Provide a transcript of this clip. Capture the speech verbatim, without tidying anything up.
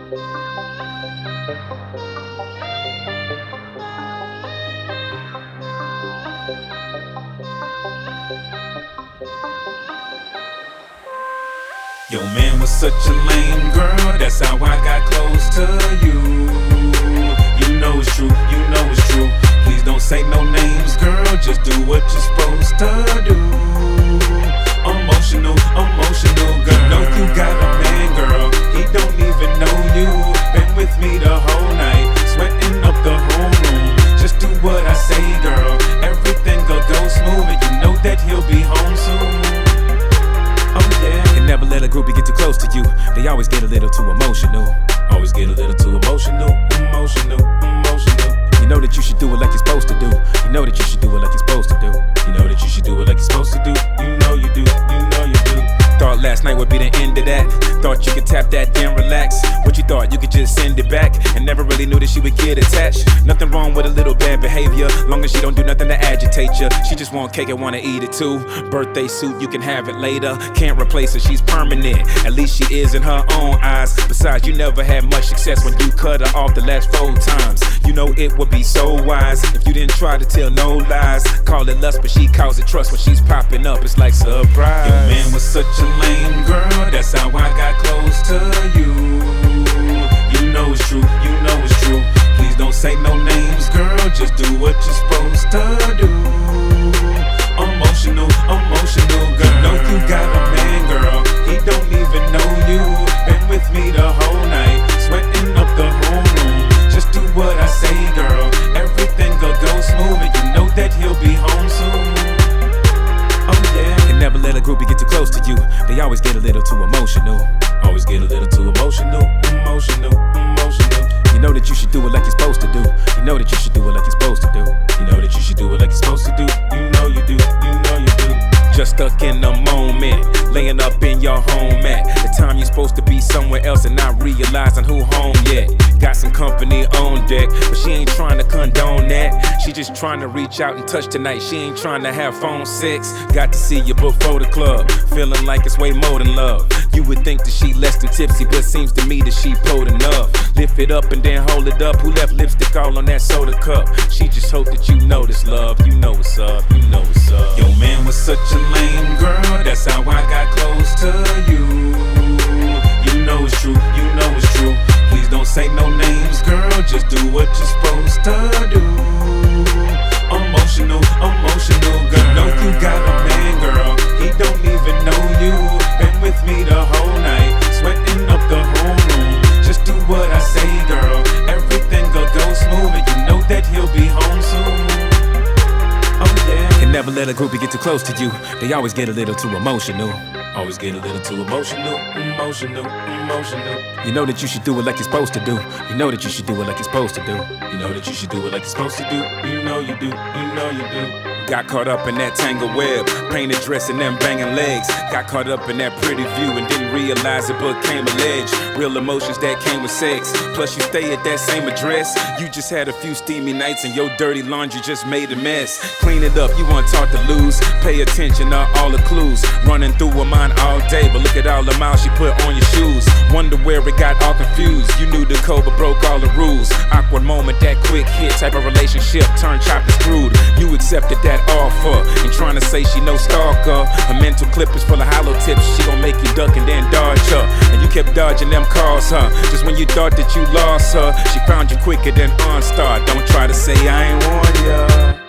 Your man was such a lame girl, that's how I got close to you. You know it's true, you know it's true. Please don't say no names, girl, just do what you're supposed to do. Emotional, emotional girl. You know you got a man, girl, he don't even know you. Been with me the whole night, sweating up the whole room. Just do what I say, girl, everything will go smooth, and you know that he'll be home soon. Oh yeah. And never let a groupie get too close to you. They always get a little too emotional. Always get a little too emotional, emotional, emotional. You know that you should do it like you're supposed to do. You know that you should do it like you're supposed to do. You know that you should do it like you're supposed to do. You know you do, you know you do. Thought last night would be the end of that. Thought you could tap that, then relax. What you thought, you could just send it back. And never really knew that she would get attached. Nothing wrong with a little bad behavior, long as she don't do nothing to agitate you. She just want cake and wanna eat it too. Birthday suit, you can have it later. Can't replace her, she's permanent. At least she is in her own eyes. Besides, you never had much success when you cut her off the last four times. You know it would be so wise if you didn't try to tell no lies. Call it lust, but she calls it trust when she's popping up. It's like surprise. Your man was such a lame girl, that's how I got close to you. You know it's true, you know it's true. Please don't say no names, girl, just do what you're supposed to do. Emotional, emotional girl. You know you got a man, girl, he don't even know you. Been with me the whole night, sweating up the whole room. Just do what I say, girl, everything will go smooth, and you know that he'll be home soon. Oh yeah. And never let a groupie get too close to you. They always get a little too emotional. Always get a little too emotional, emotional, emotional. You know that you should do it like you're supposed to do. You know that you should do it like you're supposed to do. You know that you should do it like you're supposed to do. You know you do, you know you do. Just stuck in the moment, laying up in your home at the time you're supposed to be somewhere else and not realizing who home yet. Got some company on deck, but she ain't trying to condone that. She just trying to reach out and touch tonight. She ain't trying to have phone sex. Got to see you before the club, feeling like it's way more than love. You would think that she less than tipsy, but seems to me that she pulled enough. Lift it up and then hold it up. Who left lipstick all on that soda cup? She just hope that you know this love. You know what's up, you know what's up. Your man was such a lame girl, that's how I got close to you. You know it's true, you know it's true. Please don't say no names, girl, just do what you're supposed to do. Emotional, emotional girl. You know you got a man, girl, he don't even know you. Been with me the whole night, sweating up the whole room. Just do what I say, girl, everything will go smooth, and you know that he'll be home soon. Oh yeah. And never let a groupie get too close to you. They always get a little too emotional. Always get a little too emotional, emotional, emotional. You know that you should do it like you're supposed to do. You know that you should do it like you're supposed to do. You know that you should do it like you're supposed to do. You know you do, you know you do. Got caught up in that tangled web, painted dress and them banging legs. Got caught up in that pretty view and didn't realize it became alleged. Real emotions that came with sex, plus you stay at that same address. You just had a few steamy nights and your dirty laundry just made a mess. Clean it up, you weren't taught to lose. Pay attention to all the clues. Running through her mind all day, but look at all the miles she put on your shoes. Wonder where it got all confused. You knew the code but broke all the rules. Awkward moment, that quick hit type of relationship turned chopped and screwed. You accepted that offer and trying to say she no stalker. Her mental clip is full of hollow tips. She gon' make you duck and then dodge her. And you kept dodging them calls, huh? Just when you thought that you lost her, she found you quicker than OnStar. Don't try to say I ain't warned ya.